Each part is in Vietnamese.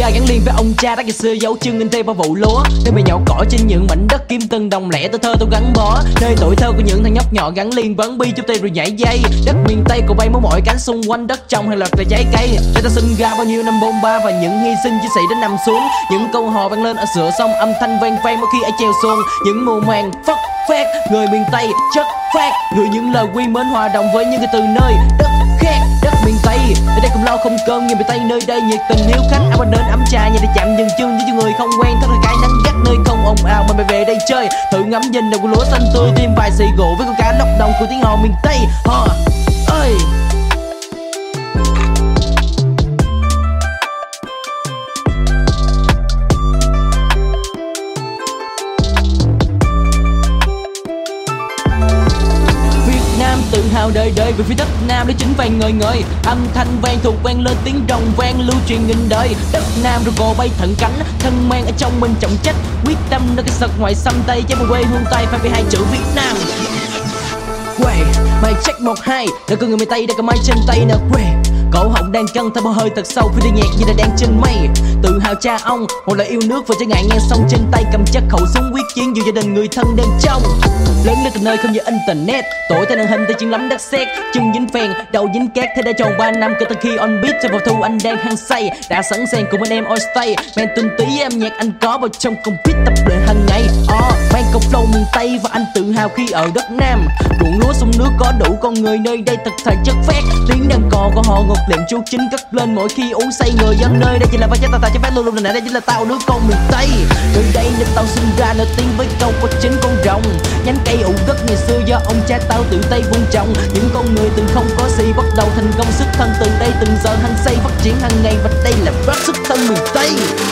gia gắn liền với ông cha đã ngày xưa dấu chân in theo bao vụ lúa. Nơi mày nhậu cỏ trên những mảnh đất kim từng đồng lẻ tôi thơ tôi gắn bó. Nơi tuổi thơ của những thằng nhóc nhỏ gắn liền vấn bi chúc tay rồi nhảy dây. Đất miền Tây của bay múa mọi cánh xung quanh đất trồng hàng loạt là trái cây. Để ta sinh ra bao nhiêu năm bôn ba và những hy sinh chia sẻ đến nằm xuống. Những câu hò vang lên ở giữa sông âm thanh vang vang mỗi khi ai treo xuồng. Những mùa màng phất phét người miền Tây chất phát gửi những lời quy mến hòa đồng với những người từ nơi đất khác. Đất miền Tây ở đây cùng lo không cơm người miền Tây nơi đây nhiệt tình hiếu khách. Ai qua đến ấm trà nhà để chạm dừng chân với những người không quen. Thôi cái nắng gắt nơi không ồn ào mà mày về đây chơi thử ngắm nhìn đầu của lúa xanh tươi thêm vài xì gỗ với con cá lóc đồng của tiếng hò miền Tây hò ơi. Tự hào đời đời về phía đất Nam để chính vàng ngời ngời. Âm thanh vang thuộc vang lên tiếng rồng vang lưu truyền nghìn đời. Đất Nam rồi gò bay thẳng cánh thân mang ở trong mình trọng trách quyết tâm nơi cái sật ngoại xâm Tây trái quê hương Tây phải hai chữ Việt Nam. Quê mày check 1-2 đã có người miền Tây đã có mái trên tay nè quê. Cổ họng đang căng theo bao hơi thật sâu khi đi nhạc như là đang trên mây. Tự hào cha ông một lời yêu nước và trái ngại ngang sông trên tay cầm chắc khẩu súng quyết chiến dù gia đình người thân đang trong. Lớn lên từ nơi không như internet tuổi tên hình tay chân lắm đất sét chân dính phèn đầu dính cát thế đã tròn 3 năm kể từ khi on beat cho vào thu anh đang hăng say đã sẵn sàng cùng anh em all stay mang tinh tí em nhạc anh có vào trong công beat tập luyện hàng ngày. Mang câu flow miền Tây và anh tự hào khi ở đất Nam. Ruộng lúa sông nước có đủ con người nơi đây thật thà chất phác tiếng đàn cò của họ ngọt liệm chuột chính cất lên mỗi khi uống say người dân nơi đây chỉ là ba trái tao cho phép luôn luôn này đây chính là tao đứa con miền Tây. Nơi đây nên tao sinh ra nổi tiếng với câu có chính con rồng nhánh cây ủ gất ngày xưa do ông cha tao tự tay vun trồng. Những con người từng không có gì bắt đầu thành công sức thân từ đây từng giờ hăng say phát triển hàng ngày và đây là rap xuất thân miền Tây.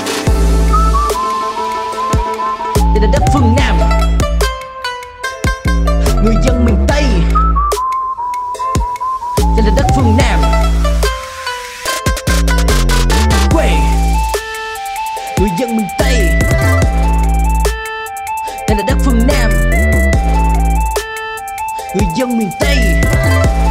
Đây là đất phương Nam người dân miền Tây. Đây là đất phương Nam quê người dân miền Tây. Đây là đất phương Nam người dân miền Tây.